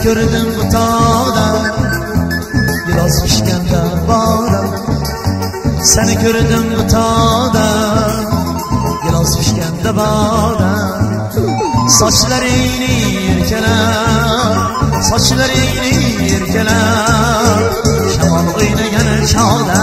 ko'rdim bu tog'da gilos pishganda bog'da. Seni ko'rdim bu tog'da gilos pishganda bog'da. Sochlaringni yelkalab, sochlaringni yelkalab, shamol o'ynagan chog'da.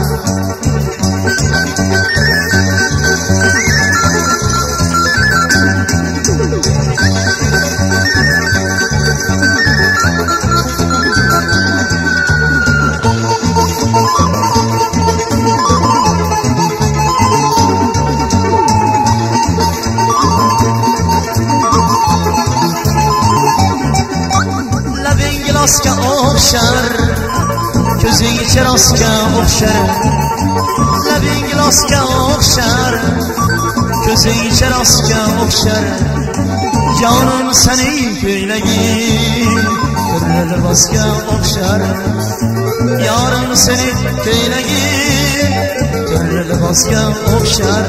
Gilosga o'xshar, ko'zing cherosga o'xshar. Labing gilosga o'xshar, ko'zing cherosga o'xshar. Jonim sening ko'ylaging turli libosga o'xshar. Yorim sening ko'ylaging turli libosga o'xshar.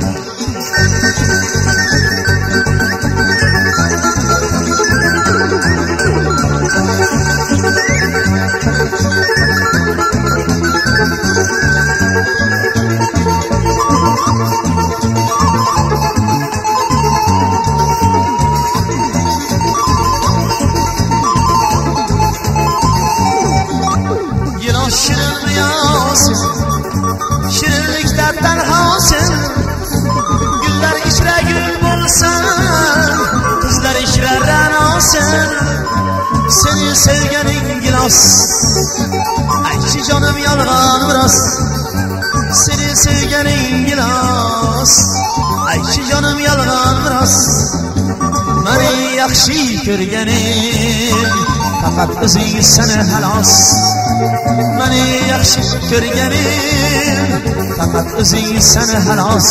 Shirinlikdan hosil, gullar ichra gul bo'lsin, qizlar ichra ranosin. Seni sevganing gilos, aytchi jonim yolg'on biroz. Seni sevganing gilos, aytchi jonim yolg'on biroz. Meni yaxshi ko'rganing faqat o'zing seni xolos. Meni yaxshi ko'rganing faqat o'zing seni xolos.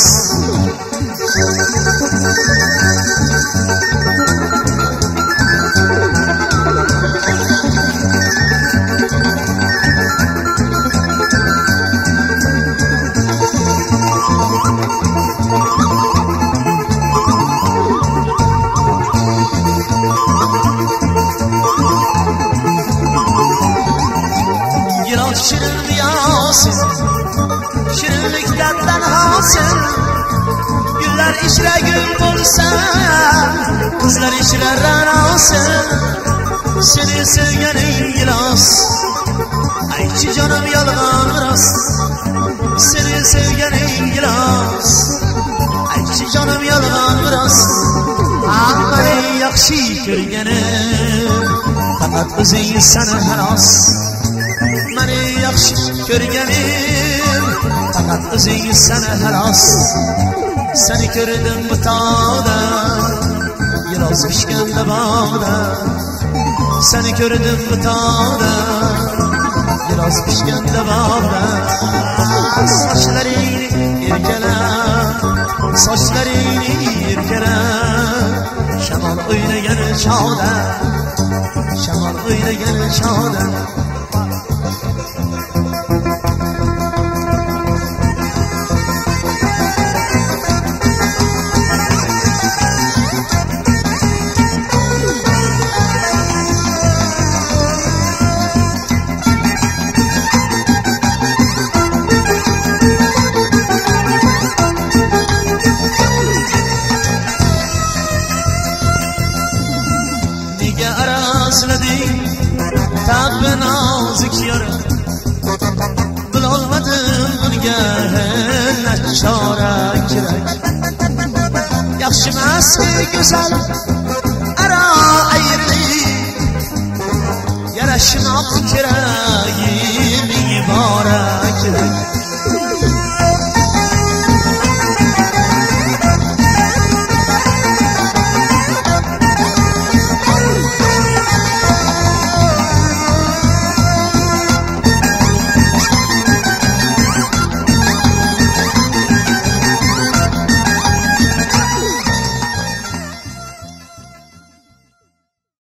Shirin yosin, shirinlikdan hosil, gullar ichra gul bo'lsa, qizlar ichra ranosin. Seni sevganing gilos, aytchi jonim yolg'on biroz. Seni sevganing gilos, aytchi jonim yolg'on biroz. Meni yaxshi ko'rganim faqat o'zing seni xolos. Meni yaxshi ko'rganing faqat o'zing seni xolos. Seni ko'rdim bu tog'da gilos pishganda bog'da. Seni ko'rdim bu tog'da gilos pishganda bog'da. Sochlaringni erkalab, sochlaringni erkalab, shamol o'ynagan chog'da, shamol o'ynagan chog'da. Tabi nozik yarim, bilolmadim bunga nachora kerak. Yaxshimas go'zal aro ayirli, yarashmoq kerak